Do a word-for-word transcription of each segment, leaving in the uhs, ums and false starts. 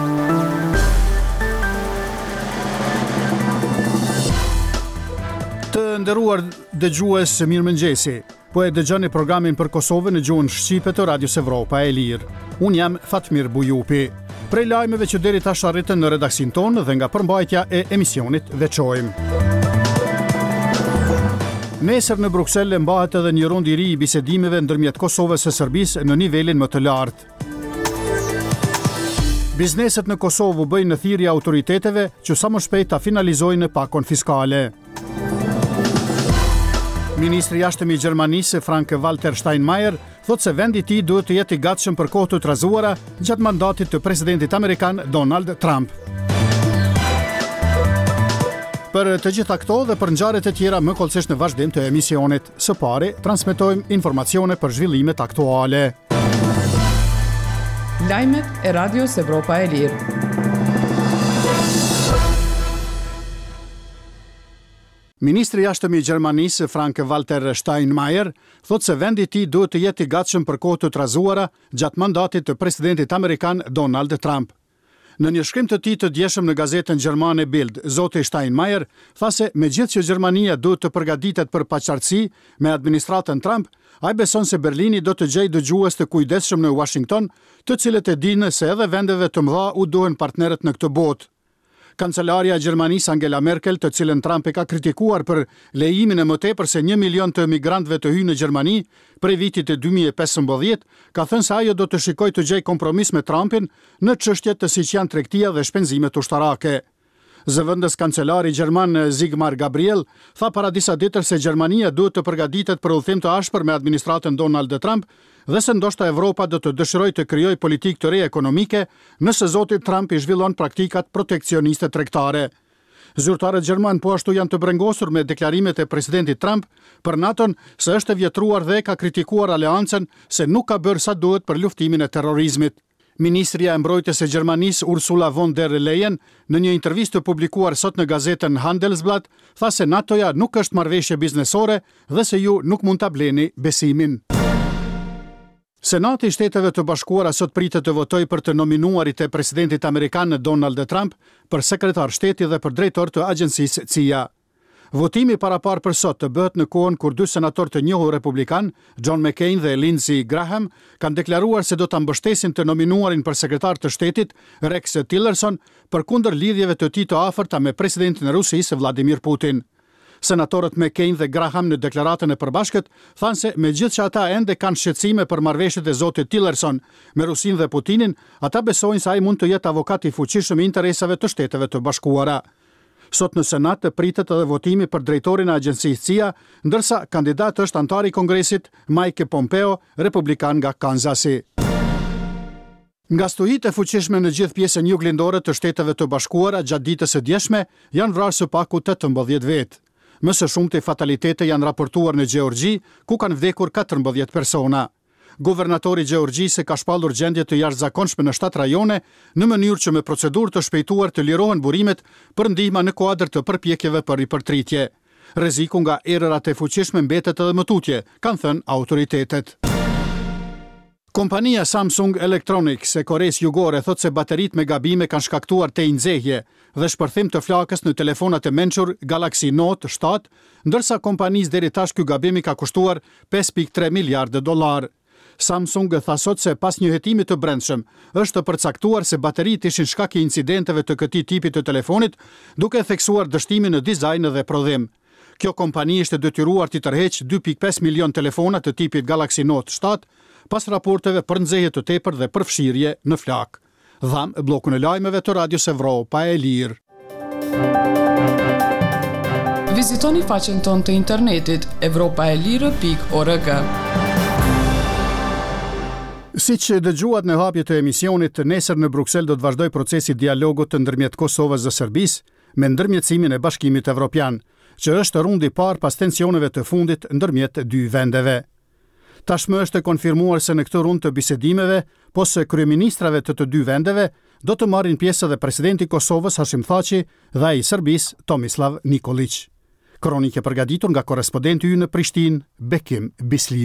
Të nderuar dëgjues, mirëmëngjesi. Po e dëgjoni programin për Kosovën në gjuhën shqipe të Radios Evropa e Lirë. Unë jam Fatmir Bujupi. Prej lajmeve që deri tash arritën në redaksin tonë dhe nga përmbajtja e emisionit veçojmë. Nesër në Bruksel mbahet edhe një rond i ri i bisedimeve ndërmjet Kosovës e Serbisë në nivelin më të lartë. Bizneset në Kosovë u bëjnë në thirrje autoriteteve që sa më shpejt ta finalizojnë pakon fiskale. Ministri i jashtëm i Gjermanisë, Frank-Walter Steinmeier, thotë se vendi i tij duhet të jetë i gatshëm për kohë të trazuara gjatë mandatit të presidentit amerikan Donald Trump. Për të gjitha këto dhe për ngjarjet e tjera më kollësisht në vazhdim të emisionit. Së pari, transmetojmë informacione për zhvillimet aktuale. Lajmet e Radios Evropa e Lirë. Ministri i jashtëm i Gjermanisë, Frank-Walter Steinmeier, thotë se vendi i tij duhet të jetë i gatshëm për kohë të trazuara gjatë mandatit të presidentit amerikan Donald Trump. Në një shkrim të tij të djeshëm në gazetën gjermane Bild, zoti Steinmeier tha se megjithëse që Gjermania duhet të përgatitet për paqartësi me administratën Trump, ai beson se Berlini do të gjejë dëgjues të kujdesshëm në Washington, të cilët e dinë se edhe vendeve të mëdha u duhen partnerët në këtë botë. Kancelaria e Gjermanisë Angela Merkel, të cilën Trump e ka kritikuar për lejimin e më tepër se një milion të emigrantëve të hyjnë në Gjermani prej vitit të dy mijë e pesëmbëdhjetë, ka thënë se ajo do të shikojë të gjejë kompromis me Trumpin në çështjet të siç janë tregtia dhe shpenzimet ushtarake. Zëvendës kancelari gjerman Sigmar Gabriel tha para disa ditësh se Gjermania duhet të përgatitet për udhëtim të ashpër me administratën Donald Trump dhe se ndoshta Evropa do të dëshirojë të krijojë politikë të re ekonomike nëse zoti Trump i zhvillon praktikat proteksioniste tregtare. Zyrtarët gjerman po ashtu janë të brengosur me deklarimet e presidentit Trump për NATO-n se është e vjetruar dhe ka kritikuar aleancën se nuk ka bërë sa duhet për luftimin e terrorizmit. Ministria e mbrojtjes e Gjermanisë Ursula von der Leyen në një intervistë publikuar sot në gazetën Handelsblatt tha se NATO-ja nuk është marrëveshje biznesore dhe se ju nuk mund ta bleni besimin. Senati i Shteteve të Bashkuara sot pritet të votojë për të nominuarit e presidentit amerikan Donald Trump për sekretar shteti dhe për drejtor të agjencisë C I A. Votimi parapar për sot të bëhet në kohën kur dy senator të njohur republikan, John McCain dhe Lindsey Graham, kanë deklaruar se do ta mbështesin të nominuarin për sekretar të shtetit, Rex Tillerson, përkundër lidhjeve të tij të afërta me presidentin e Rusisë Vladimir Putin. Senatorët McCain dhe Graham në deklaratën e përbashkët thanë se megjithëse ata ende kanë shqetësime për marrëveshjet e zotit Tillerson me Rusinë dhe Putinin, ata besojnë se ai mund të jetë avokat i fuqishëm i interesave të Shteteve të Bashkuara. Sot në Senat pritet edhe votimi për drejtorin e agjencisë C I A, ndërsa kandidat është antari i Kongresit Mike Pompeo, republikan nga Kansasi. Nga stuhitë e fuqishme në gjithë pjesën juglindore të Shteteve të Bashkuara gjatë ditës së djeshme, janë vrarë së paku tetëmbëdhjetë vetë. Më së shumti fatalitete janë raportuar në Gjeorgji, ku kanë vdekur katërmbëdhjetë persona. Guvernatori i Gjeorgjisë ka shpallur gjendje të jashtëzakonshme në shtatë rajone në mënyrë që me procedurë të shpejtuar të lirohen burimet për ndihma në kuadër të përpjekjeve për ripërtritje. Rreziku nga erërat e fuqishme mbetet edhe më tutje, kanë thënë autoritetet. Kompania Samsung Electronics e Koreas Jugore thotë se bateritë me gabime kanë shkaktuar tej nxehje dhe shpërthim të flakës në telefonat e mençur Galaxy Note shtatë, ndërsa kompanisë deri tash ky gabim i ka kushtuar pesë pikë tre miliardë dollar. Samsung tha sot se pas një hetimi të brendshëm është të përcaktuar se bateritë ishin shkak i incidenteve të këtij tipi të telefonit, duke theksuar dështimin në dizajn dhe prodhim. Kjo kompani ishte detyruar të tërheqë dy pikë pesë milion telefona të tipit Galaxy Note shtatë pas raporteve për nxehje të tepër dhe përfshirje në flak. Dham bllokun e lajmeve të Radios Evropa e Lirë. Vizitoni faqen tonë të internetit evropaelire pikë org. Siç dëgjuat në hapje të emisionit, nesër në Bruksel do të vazhdoj procesi dialogut të ndërmjet Kosovës dhe Serbisë me ndërmjetësimin e Bashkimit Evropian, që është rundi i parë pas tensioneve të fundit ndërmjet dy vendeve. Tashmë është e konfirmuar se në këtë rund të bisedimeve, po se kryeministrave të të dy vendeve do të marrin pjesë edhe presidenti i Kosovës Hashim Thaçi dhe ai i Serbisë Tomislav Nikolić. Kronikë përgatitur nga korrespondenti ynë në Prishtinë, Bekim Bislimi.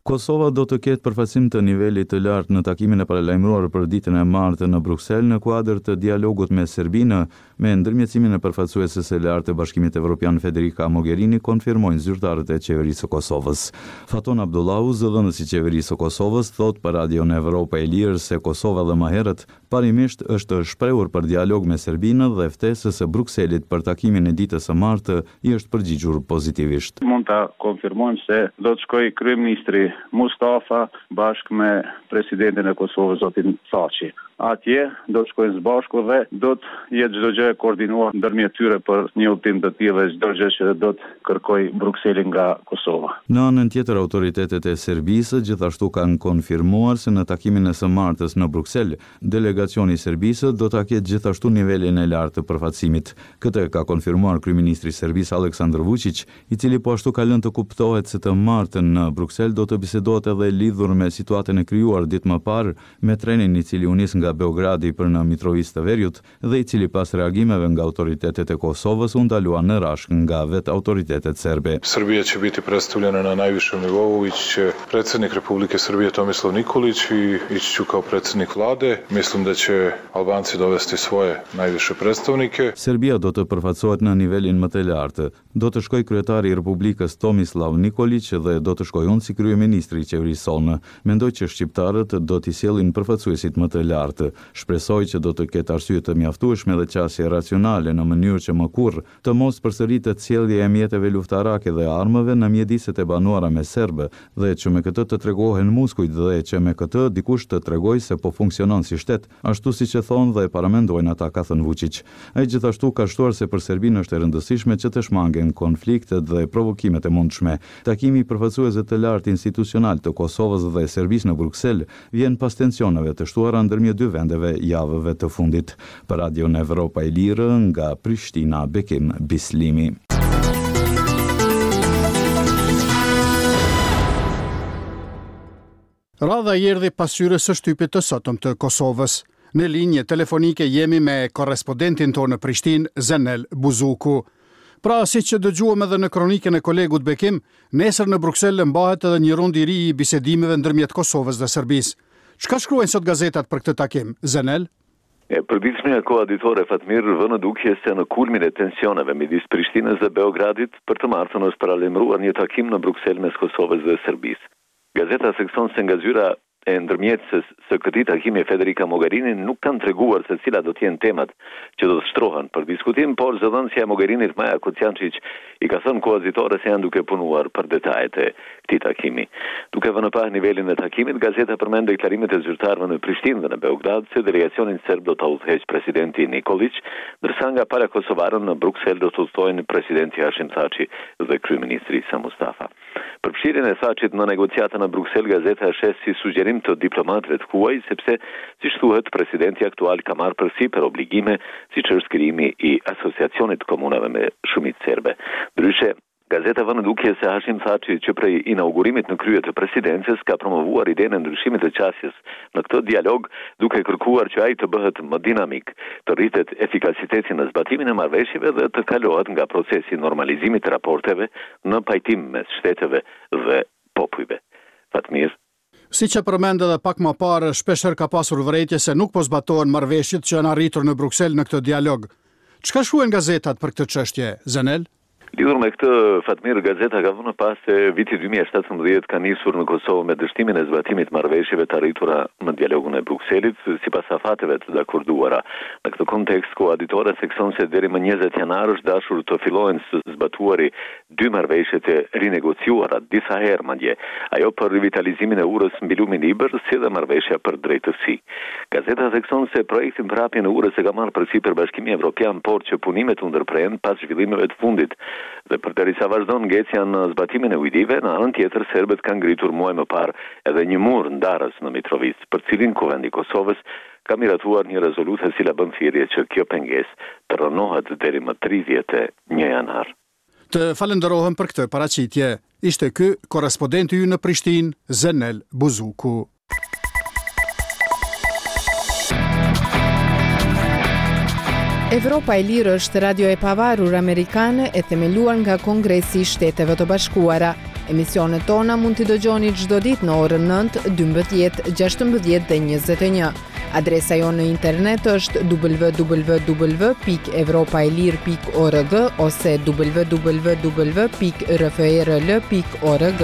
Kosova do të ketë përfaqësim të nivelit të lartë në takimin e paralajmëruar për ditën e martë në Bruksel në kuadër të dialogut me Serbinë, me ndërmjetësimin e përfaqësueses së lartë të Bashkimit Evropian Federica Mogherini, konfirmojnë zyrtarët e qeverisë së Kosovës. Faton Abdullahu, zëdhënësi i qeverisë së Kosovës, thot për Radion Evropa e Lirë se Kosova dhe më herët parimisht është shprehur për dialog me Serbinë dhe ftesës së Brukselit për takimin e ditës së martë i është përgjigjur pozitivisht. Mund ta konfirmojmë se do të shkojë kryeministri Mustafa bashkë me presidentin e Kosovës zotin Thaçi. Atje do të shkojnë së bashku dhe do të jetë çdo gjë e koordinuar ndërmjet tyre për një udhtim të tillë dhe çdo gjë që do të kërkoj Brukseli nga Kosova. Në anën tjetër, autoritetet e Serbisë gjithashtu kanë konfirmuar se në takimin e së martës në Bruksel, delegacioni i Serbisë do ta ketë gjithashtu nivelin e lartë të përfaqësimit. Këtë ka konfirmuar kryeministri i Serbisë Aleksandar Vučić, i cili po ashtu ka lënë të kuptohet se të martën në Bruksel do të bisedohet edhe lidhur me situatën e krijuar ditë më parë me trenin i cili u nis nga Beogradi për në Mitrovic të Veriut dhe i cili pas reagimeve nga autoritetet e Kosovës u ndalua në rashk nga vet autoritetet serbe. Srbija će biti predstavljena na najvišem nivou, ići će predsjednik Republike Srbije Tomislav Nikolić i ići ću kao predsjednik vlade. Mislim da će Albanci dovesti svoje najviše predstavnike. Serbia do të përfaqësohet në nivelin më të lartë. Do të shkoj kryetari i Republikës Tomislav Nikolić dhe do të shkoj unë si kryeministri i qeverisë sonë. Mendoj që shqiptarët do t'i sjellin përfaqësuesit më të lartë. Shpresoj që do të ketë arsye të mjaftueshme dhe qasje racionale në mënyrë që më kurrë të mos përsëritet sjellja e mjeteve luftarake dhe armëve në mjediset e banuara me serbë dhe që me këtë të tregohen muskujt dhe që me këtë dikush të tregojë se po funksionon si shtet, ashtu siç e thonë dhe e paramendojnë ata, ka thënë Vučić. Ai gjithashtu ka shtuar se për Serbinë është e rëndësishme që të shmangen konfliktet dhe provokimet e mundshme. Takimi i përfaqësuesve të lartë institucional të Kosovës dhe Serbisë në Bruksel vjen pas tensioneve të shtuara ndërmjet dy vendeve javëve të fundit. Për Radion Evropa e Lirë nga Prishtina, Bekim Bislimi. Radha i erdhi pas hyrjes së shtypit të sotëm të Kosovës. Në linje telefonike jemi me korrespondentin tonë në Prishtinë, Zenel Buzuku. Pra, si që dëgjuam edhe në kronikën e kolegut Bekim, nesër në Bruksel mbahet edhe një rund i ri i bisedimeve ndërmjet Kosovës dhe Serbisë. Çka shkruajnë sot gazetat për këtë takim, Zenel? E përditshmja koaditore Fatmir vënë dukje se në kulmin e tensioneve midis Prishtinës dhe Beogradit për të martën është paralajmëruar një takim në Bruksel mes Kosovës dhe Serbisë. Gazeta sekson se nga zyra e ndërmjetësës së këtij takimi Federica Mogherini nuk kanë treguar se cilat do të jenë temat që do të shtrohen për diskutim, por zëdhënësja e Mogherinit Maja Kuciančić i ka thënë koaditore se janë duke punuar për detajet e këtij takimi. Duke vënë pa nivelin e takimit, gazeta përmend deklarimet e zyrtarëve në Prishtinë dhe në Beograd se delegacionin serb do ta udhëheqë presidenti Nikolić, ndërsa nga para kosovarën në Bruksel do të udhtojnë presidenti Hashim Thaçi dhe kryeministri Sa Mustafa. Përfshirjen e Thaçit në negociata në Bruksel, gazeta shes si sugjerim të diplomatëve të huaj, sepse, siç thuhet, presidenti aktual ka marrë përsipër obligime, siç është krijimi i asociacionit të komunave me shumicë serbe. Ndryshe, gazeta vënë dukje se Hashim Thaçi, që prej inaugurimit në krye të presidencës, ka promovuar idenë e ndryshimit të qasjes në këtë dialog, duke kërkuar që ai të bëhet më dinamik, të rritet efikasiteti në zbatimin e marrëveshjeve dhe të kalohet nga procesi i normalizimit të raporteve në pajtim mes shteteve dhe popujve. Fatmir. Si që përmend edhe pak më parë, shpeshherë ka pasur vërejtje se nuk po zbatohen marrëveshjet që janë arritur në Bruksel në këtë dialog. Çka shkruajnë gazetat për këtë çështje, Zenel? Lidhur me këtë, Fatmir, gazeta ka vënë pas se viti dy mijë e shtatëmbëdhjetë ka nisur në Kosovë me dështimin e zbatimit marrëveshjeve të arritura në dialogun e Brukselit, sipas afateve të dakorduara. Në këtë kontekst, koaditore thekson se deri më njëzet janar është dashur të fillohen së zbatuari dy marrëveshjet e rinegociuara disa herë madje, ajo për rivitalizimin e urës mbi lumin Iber, si dhe marrëveshja për drejtësi. Gazeta thekson se projektin për hapjen e urës e ka marrë përsipër Bashkimi Evropian, por që punimet u ndërprehen pas zhvillimeve të fundit. Dhe përderisa vazhdon ngecja në zbatimin e ujdive, në anën tjetër serbët kanë ngritur muaj më parë edhe një mur ndarës në Mitrovic, për cilin Kuvendi i Kosovës ka miratuar një rezolutë e cila bën thirrje që kjo pengesë të rënohet deri më tridhjetë e një janar. Të falenderohem për këtë paraqitje. Ishte ky korrespondenti ynë në Prishtinë, Zenel Buzuku. Evropa e Lirë është radio e pavarur amerikane e themeluar nga Kongresi i Shteteve të Bashkuara. Emisionet tona mund t'i dëgjoni çdo ditë në orën nëntë, dymbëdhjetë, gjashtëmbëdhjetë dhe njëzet e një. Adresa jonë në internet është w w w pikë europa e lirë pikë org ose w w w pikë r f e r l pikë org.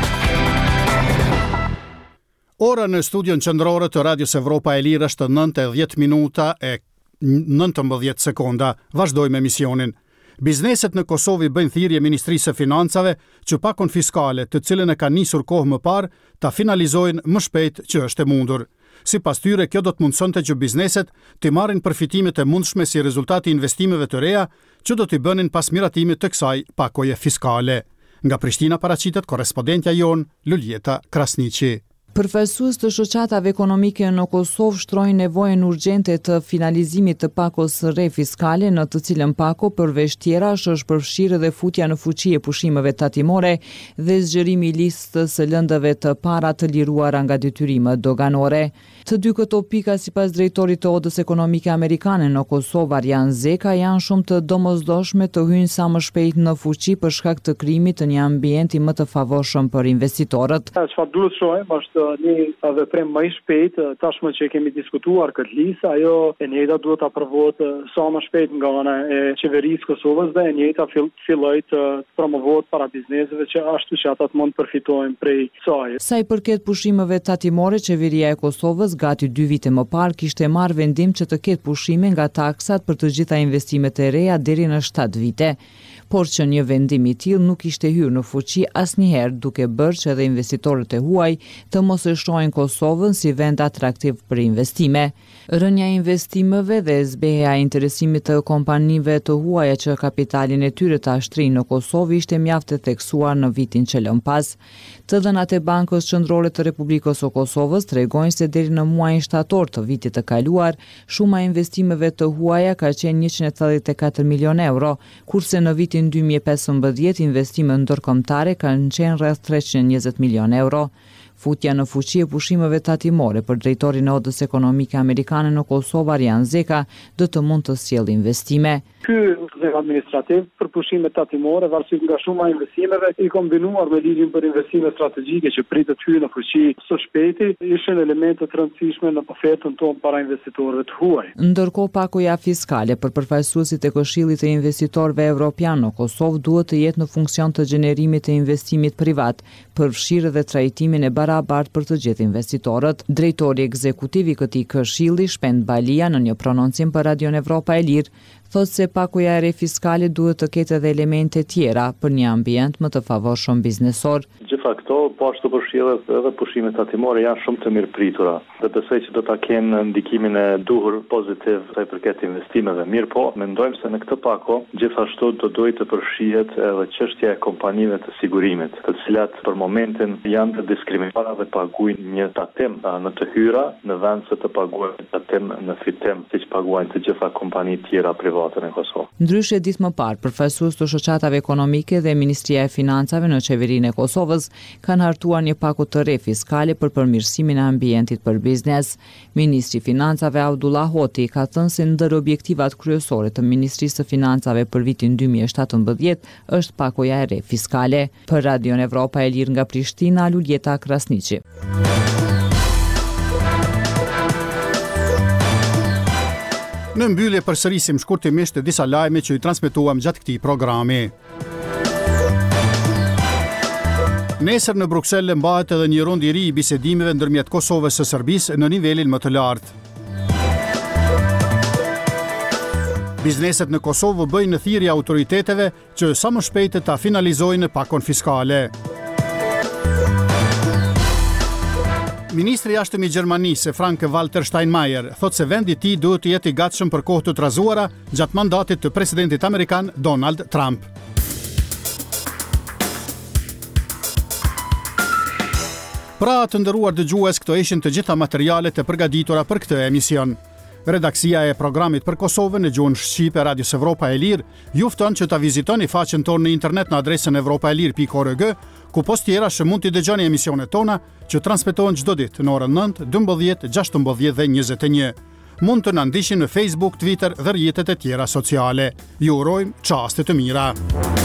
Ora në studion qendrore të Radios Evropa e Lirë është nëntë e dhjetë minuta e nëntëmbëdhjetë sekonda. Vazhdojmë emisionin. Bizneset në Kosovë bëjnë thirrje Ministrisë së Financave që pakon fiskale, të cilën e ka nisur kohë më parë, ta finalizojnë më shpejt që është e mundur. Sipas tyre, kjo do të mundsonte që bizneset të marrin përfitimet e mundshme si rezultati i investimeve të reja që do t'i bënin pas miratimit të kësaj pakoje fiskale. Nga Prishtina paraqitet korrespondentja jon Luljeta Krasniqi. Përfaqësues të shoqatave ekonomike në Kosovë shtrojnë nevojën urgjente të finalizimit të pakos së re fiskale, në të cilën pako përveç tjerash është përfshirë dhe futja në fuqi e pushimeve tatimore dhe zgjerimi i listës së lëndëve të para të liruara nga detyrimet doganore. Të dy këto pika, sipas drejtorit të Odës Ekonomike Amerikane në Kosovë, Arjan Zeka, janë shumë të domosdoshme të hyjnë sa më shpejt në fuqi për shkak të krijimit të një ambienti më të favorshëm për investitorët. Çfarë duhet shohim është një veprim më i shpejt, tashmë që kemi diskutuar këtë listë, ajo e njëjta duhet të aprovohet sa më shpejt nga ana e qeverisë Kosovës dhe e njëjta filloj të promovohet para bizneseve që ashtu që ata të mund përfitojnë prej saj. Sa i përket pushimeve tatimore, qeveria e Kosovës gati dy vite më parë kishte marrë vendim që të ketë pushime nga taksat për të gjitha investimet e reja deri në shtatë vite, por që një vendim i tillë nuk ishte hyrë në fuqi asnjëherë, duke bërë që edhe investitorët e huaj të mos e shohin Kosovën si vend atraktiv për investime. Rënja e investimeve dhe zbeja e interesimit të kompanive të huaja që kapitalin e tyre të ashtrinë në Kosovë ishte mjaft e theksuar në vitin që lën pas. Të dhënat e Bankës Qendrore të Republikës së Kosovës tregojnë se deri në muajin shtator të vitit të kaluar, shuma e investimeve të huaja ka qenë njëqind e thridhjetë e katër milion euro, kurse në vitin dy mijë e pesëmbëdhjetë investimet ndërkombëtare kanë qenë rreth treqind e njëzet milion euro. Futja në fuqi e pushimeve tatimore për drejtorin e Odës Ekonomike Amerikane në Kosovë, Arjan Zeka, do të mund të sjellë investime. Ky veprim administrativ për pushimet tatimore, varësisht nga shuma e investimeve, i kombinuar me ligjin për investime strategjike që pritet hyjë në fuqi së shpejti, ishin elemente të rëndësishme në ofertën tonë para investitorëve të huaj. Ndërkohë, pakoja fiskale për përfaqësuesit e Këshillit të Investitorëve Evropian në Kosovë duhet të jetë në funksion të gjenerimit të investimit privat, përfshirë dhe trajtimin e barabartë për të gjithë investitorët. Drejtori ekzekutiv i këtij këshilli, Shpend Balia, në një prononcim për Radion Evropa e Lirë, thotë se pakoja e re fiskale duhet të ketë edhe elemente tjera për një ambient më të favorshëm biznesor. Gjitha këto, po ashtu përfshirët edhe pushimet tatimore janë shumë të mirëpritura dhe besoj që do ta kenë ndikimin e duhur pozitiv sa i përket investimeve. Mirë po, mendojmë se në këtë pako gjithashtu do duhet të përfshihet edhe çështja e kompanive të sigurimit, të cilat për momentin janë të diskriminuara dhe paguajnë një tatim në të hyra në vend se të paguajnë tatim në fitim, siç paguajnë të gjitha kompanitë tjera private në Kosovë. Ndryshe, ditë më parë, përfaqësues të shoqatave ekonomike dhe Ministria e Financave në qeverinë e Kosovës kanë hartuar një pako të re fiskale për përmirësimin e ambientit për biznes. Ministri i Financave Abdullah Hoti ka thënë se ndër objektivat kryesore të Ministrisë së Financave për vitin dy mijë e shtatëmbëdhjetë është pakoja e re fiskale. Për Radion Evropa e Lirë nga Prishtina, Luljeta Krasniqi. Në mbyllje përsërisim shkurtimisht disa lajme që i transmetuam gjatë këtij programi. Nesër në Bruksel mbahet edhe një rond i ri i bisedimeve ndërmjet Kosovës së Serbisë në nivelin më të lartë. Bizneset në Kosovë bëjnë thirrje autoriteteve që sa më shpejt ta finalizojnë pakon fiskale. Ministri i Jashtëm i Gjermanisë, Frank-Walter Steinmeier, thotë se vendi i tij duhet të jetë i gatshëm për kohë të trazuara gjatë mandatit të presidentit amerikan Donald Trump. Pra të nderuar dëgjues, këto ishin të gjitha materialet e përgatitura për këtë emision. Redaksia e programit për Kosovën në gjuhën shqipe Radios Evropa e Lirë ju fton që ta vizitoni faqen tonë në internet në adresën evropaelir pikë org, ku post tjera që mund t'i dëgjoni emisionet tona që transmetohen çdo ditë në orën nëntë, dymbëdhjetë, gjashtëmbëdhjetë dhe njëzet e një. Mund të na ndiqni në Facebook, Twitter dhe rrjetet e tjera sociale. Ju urojmë çaste të mira.